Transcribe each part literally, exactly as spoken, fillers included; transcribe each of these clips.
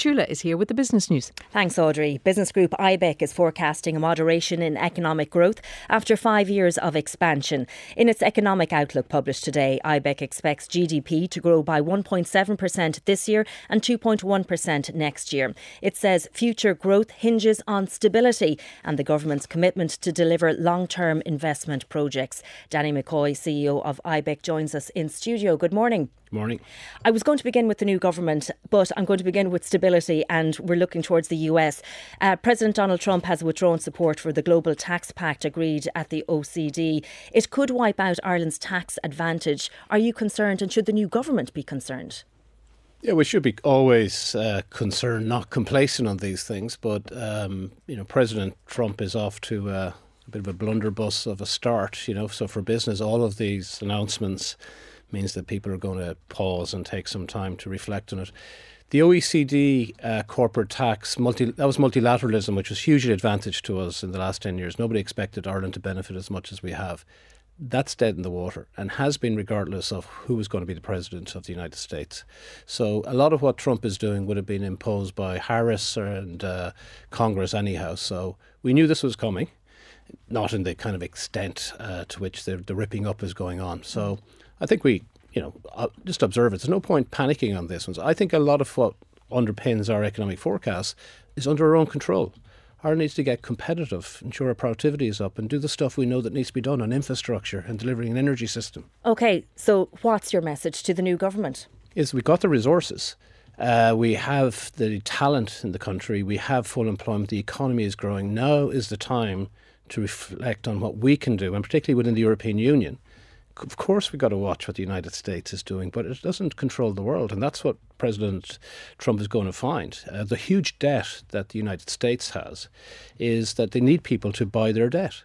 Chula is here with the business news. Thanks, Audrey. Business group IBEC is forecasting a moderation in economic growth after five years of expansion. In its economic outlook published today, IBEC expects G D P to grow by one point seven percent this year and two point one percent next year. It says future growth hinges on stability and the government's commitment to deliver long-term investment projects. Danny McCoy, C E O of IBEC, joins us in studio. Good morning. Morning. I was going to begin with the new government, but I'm going to begin with stability, and we're looking towards the U S. Uh, President Donald Trump has withdrawn support for the Global Tax Pact agreed at the O E C D. It could wipe out Ireland's tax advantage. Are you concerned, and should the new government be concerned? Yeah, we should be always uh, concerned, not complacent on these things. But, um, you know, President Trump is off to uh, a bit of a blunderbuss of a start, you know. So for business, all of these announcements means that people are going to pause and take some time to reflect on it. The O E C D uh, corporate tax, multi, that was multilateralism, which was hugely advantage to us in the last ten years. Nobody expected Ireland to benefit as much as we have. That's dead in the water and has been regardless of who was going to be the president of the United States. So a lot of what Trump is doing would have been imposed by Harris and uh, Congress anyhow. So we knew this was coming, not in the kind of extent uh, to which the, the ripping up is going on. So I think we, you know, uh, just observe it. There's no point panicking on this one. I think a lot of what underpins our economic forecast is under our own control. Ireland needs to get competitive, ensure our productivity is up, and do the stuff we know that needs to be done on infrastructure and delivering an energy system. OK, so what's your message to the new government? Is we've got the resources. Uh, we have the talent in the country. We have full employment. The economy is growing. Now is the time to reflect on what we can do, and particularly within the European Union. Of course, we've got to watch what the United States is doing, but it doesn't control the world. And that's what President Trump is going to find. Uh, the huge debt that the United States has is that they need people to buy their debt.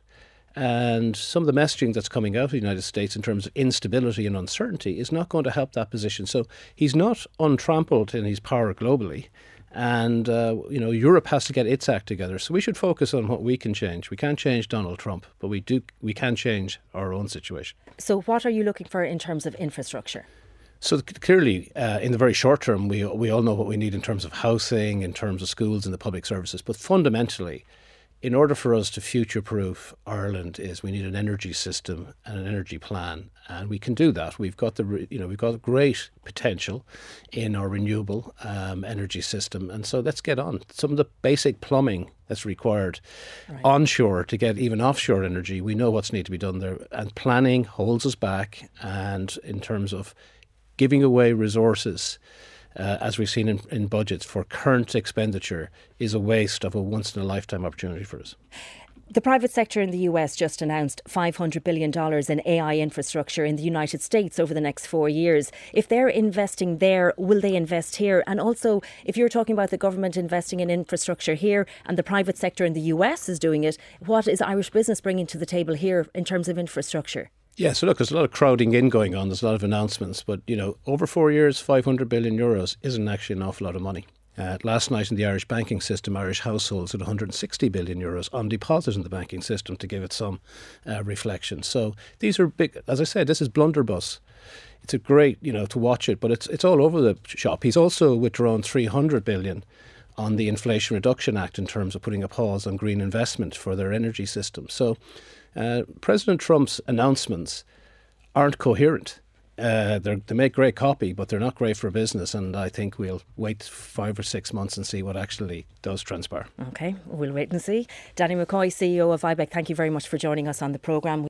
And some of the messaging that's coming out of the United States in terms of instability and uncertainty is not going to help that position. So he's not untrampled in his power globally. And, uh, you know, Europe has to get its act together. So we should focus on what we can change. We can't change Donald Trump, but we do. We can change our own situation. So what are you looking for in terms of infrastructure? So clearly, uh, in the very short term, we we all know what we need in terms of housing, in terms of schools and the public services. But fundamentally, in order for us to future-proof Ireland, is we need an energy system and an energy plan, and we can do that. We've got the you know we've got great potential in our renewable um, energy system, and so let's get on. Some of the basic plumbing that's required right. onshore to get even offshore energy, we know what's need to be done there, and planning holds us back. And in terms of giving away resources, Uh, as we've seen in, in budgets for current expenditure, is a waste of a once-in-a-lifetime opportunity for us. The private sector in the U S just announced five hundred billion dollars in A I infrastructure in the United States over the next four years. If they're investing there, will they invest here? And also, if you're talking about the government investing in infrastructure here and the private sector in the U S is doing it, what is Irish business bringing to the table here in terms of infrastructure? Yeah, so look, there's a lot of crowding in going on. There's a lot of announcements. But, you know, over four years, five hundred billion euros isn't actually an awful lot of money. Uh, last night in the Irish banking system, Irish households had one hundred sixty billion euros on deposit in the banking system, to give it some uh, reflection. So these are big, as I said, this is blunderbuss. It's a great, you know, to watch it, but it's it's all over the shop. He's also withdrawn three hundred billion on the Inflation Reduction Act in terms of putting a pause on green investment for their energy system. So Uh, President Trump's announcements aren't coherent. Uh, they make great copy, but they're not great for business. And I think we'll wait five or six months and see what actually does transpire. OK, we'll wait and see. Danny McCoy, C E O of IBEC, thank you very much for joining us on the programme.